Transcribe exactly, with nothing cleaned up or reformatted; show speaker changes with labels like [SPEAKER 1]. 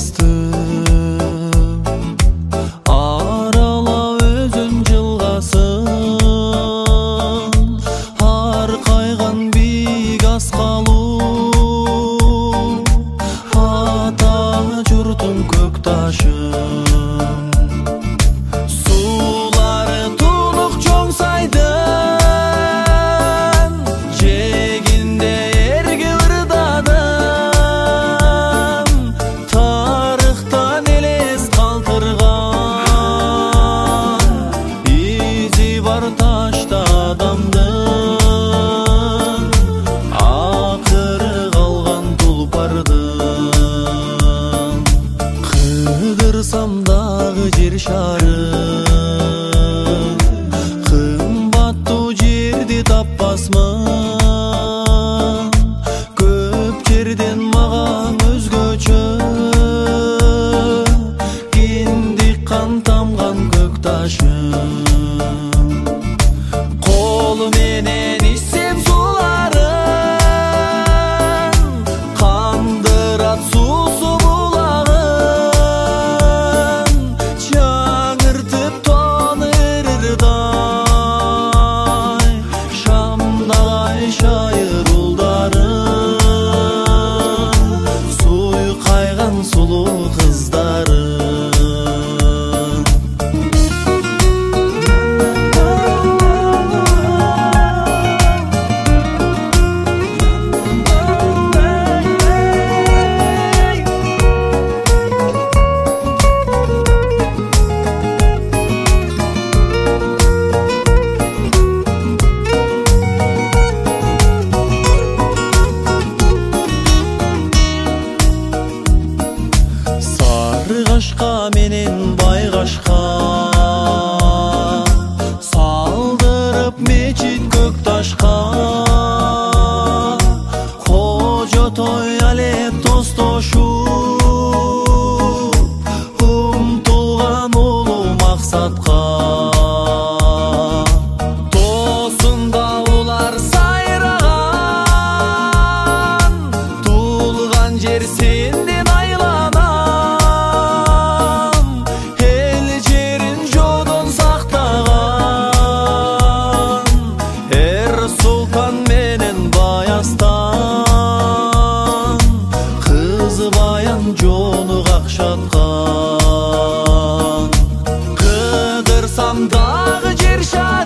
[SPEAKER 1] астым арала өзүн жылгасын аркайган бийик аскалуу ата журтум көк ташым суулары тунук чоң сайдын жээгинде эрге ырдадым тарыхтан элес калтырган изи бар ташта адамдын акыры калган тулпардын кыдырсам дагы жер шарын кымбаттуу жерди таппасмын көп жерден мага өзгөчө киндик кан тамган көк ташым колу менен ичсем сууларын кандырат суусу булагын жаңыртып тоонырдай шамдай шайыр улдарын суйкайган сулуу кыздарын Сарыгашка менен байгашка салдырып мечит көк ташка кожотой алеп тостошуп умтулган улуу максатка тоосунда улар сайраган туулган жер сенден айланам эл жерин жоодон сактаган эр султан менен Баястан кызы Баян жоону какшаткан кыдырсам дагы жер шарын